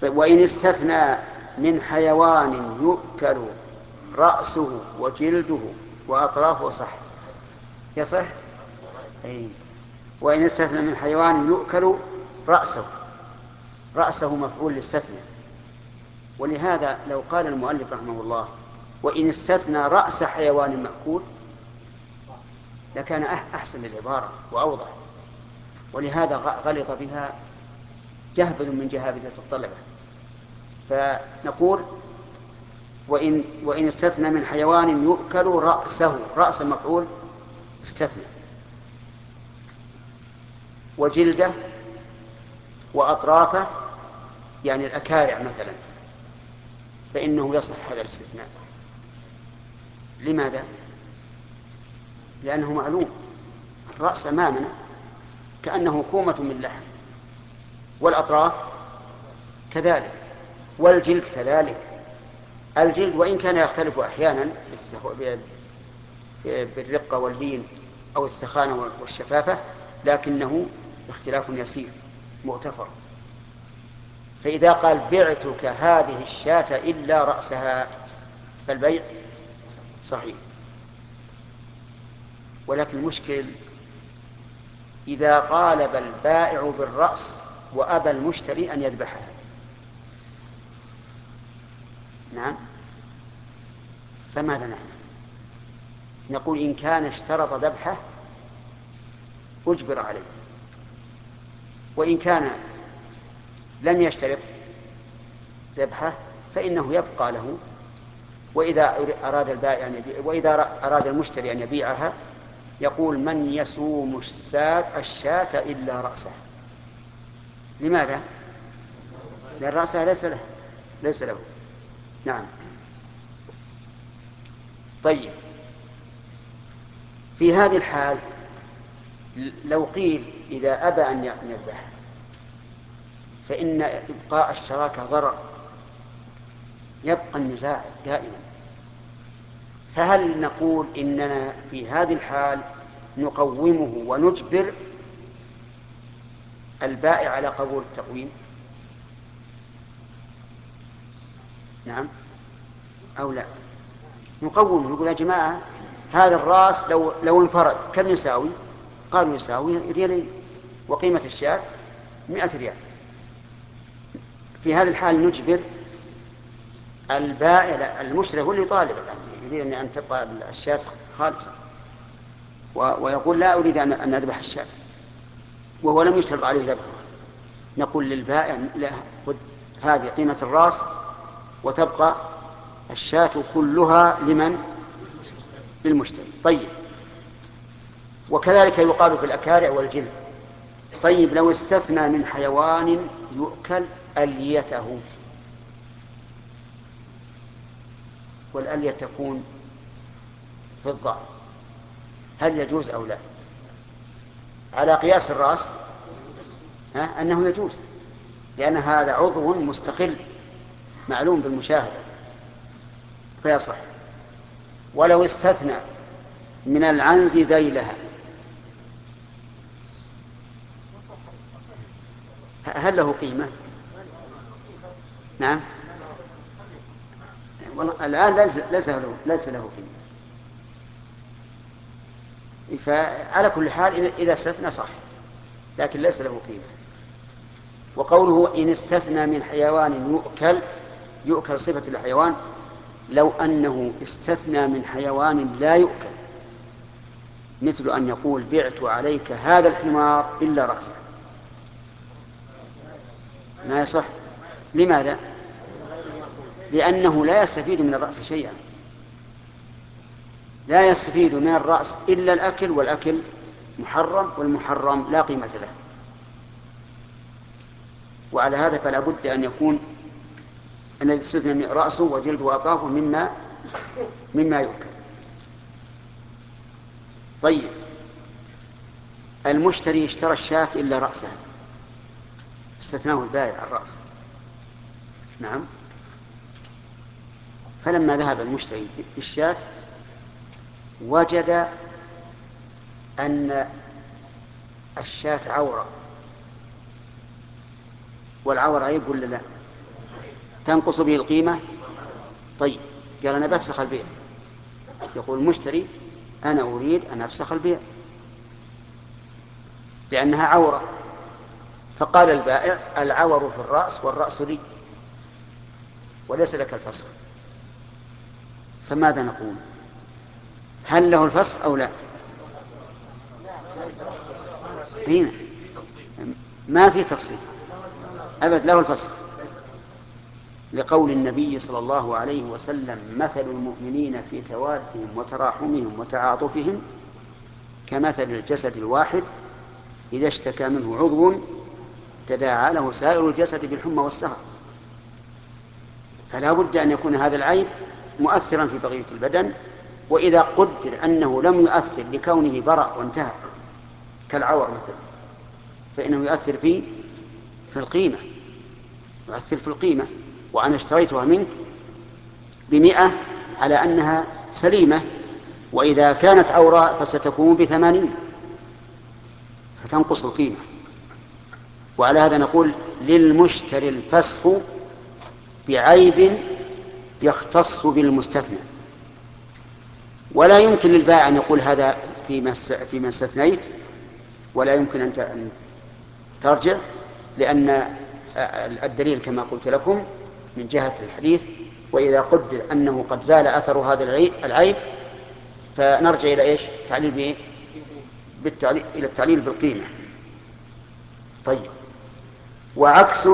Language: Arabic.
وإن استثنى من حيوان يؤكل رأسه وجلده وأطرافه صح. يصح؟ أي. وإن استثنى من حيوان يؤكل رأسه، رأسه مفعول لاستثنى. ولهذا لو قال المؤلف رحمه الله وإن استثنى رأس حيوان مأكول لكان أحسن للعبارة وأوضح، ولهذا غلط بها جهبذ من جهابذة الطلبة. فنقول وإن استثنى من حيوان يؤكل رأسه، رأس مفعول استثنى، وجلده وأطرافه يعني الأكارع مثلا، فإنه يصح هذا الاستثناء. لماذا؟ لأنه معلوم الرأس أمامنا كأنه كومة من لحم، والأطراف كذلك، والجلد كذلك. الجلد وإن كان يختلف أحيانا بالرقة واللين أو الثخانة والشفافة، لكنه اختلاف يسير مغتفر. فإذا قال بعتك هذه الشاة إلا رأسها فالبيع صحيح. ولكن المشكل إذا طالب البائع بالرأس وأبى المشتري أن يذبحها. نعم، فماذا نعمل؟ نقول إن كان اشترط ذبحه أجبر عليه، وإن كان لم يشترط ذبحه فإنه يبقى له. وإذا أراد المشتري أن يبيعها يقول من يسوم الشاة إلا رأسه. لماذا؟ لأن رأسها ليس له. نعم. طيب، في هذه الحال لو قيل إذا أبى أن يذبح فإن إبقاء الشراكة ضرر، يبقى النزاع دائما. فهل نقول إننا في هذه الحال نقومه ونجبر البائع على قبول التقويم؟ نعم أو لا؟ نقومه، نقول يا جماعة هذا الرأس لو انفرد كم يساوي؟ قالوا يساوي ريالين، وقيمة الشاة 100 ريال. في هذه الحال نجبر البائع، المشتري هو اللي يطالب، يريد أن تبقى الشاة خالصة ويقول لا أريد أن أذبح الشاة وهو لم يشترط عليه ذبحها. نقول للبائع لا، خذ هذه قيمة الرأس وتبقى الشاة كلها لمن؟ للمشتري. طيب، وكذلك يقال في الأكارع والجلد. طيب، لو استثنى من حيوان يؤكل أليته، والألية تكون في الظهر، هل يجوز أو لا؟ على قياس الرأس أنه يجوز، لأن هذا عضو مستقل معلوم بالمشاهدة فيصح. ولو استثنى من العنز ذيلها هل له قيمة؟ نعم، الآن ليس له قيمة. فعلى كل حال إذا استثنى صح، لكن ليس له قيمة. وقوله إن استثنى من حيوان يؤكل صفة الحيوان، لو أنه استثنى من حيوان لا يؤكل، مثل أن يقول بعت عليك هذا الحمار إلا رأسه، ما يصح. لماذا؟ لأنه لا يستفيد من الرأس شيئا، لا يستفيد من الرأس إلا الأكل، والأكل محرم، والمحرم لا قيمة له. وعلى هذا فلا بد أن يكون الذي استثنى من رأسه وجلده وأطرافه مما يؤكل. طيب، المشتري اشترى الشاة إلا رأسها، استثناه البائع الرأس. نعم، فلما ذهب المشتري بالشاة وجد أن الشاة عورة، والعورة عيب ولا لا؟ تنقص به القيمة. طيب قال أنا بفسخ البيع، يقول المشتري أنا أريد أن أفسخ البيع لأنها عورة، فقال البائع العور في الرأس والرأس لي وليس لك الفسخ، فماذا نقول؟ هل له الفسخ أو لا؟ هنا ما في تفصيل أبد، له الفسخ، لقول النبي صلى الله عليه وسلم مثل المؤمنين في توادهم وتراحمهم وتعاطفهم كمثل الجسد الواحد إذا اشتكى منه عضو تداعى له سائر الجسد بالحمى والسهر. فلا بد أن يكون هذا العيب مؤثرا في بقية البدن، وإذا قدر أنه لم يؤثر لكونه برأ وانتهى كالعور مثلا فإنه يؤثر في القيمة، يؤثر في القيمة. وأنا اشتريتها منك ب100 على أنها سليمة، وإذا كانت عوراء فستكون ب80 فتنقص القيمة. وعلى هذا نقول للمشتري الفسخ بعيب يختص بالمستثنى، ولا يمكن للبائع أن يقول هذا فيما استثنيت، ولا يمكن أن ترجع، لأن الدليل كما قلت لكم من جهة الحديث وإذا قدر أنه قد زال أثر هذا العيب فنرجع إلى إيش؟ تعليل بإيه؟ إلى التعليل بالقيمة. طيب، وعكس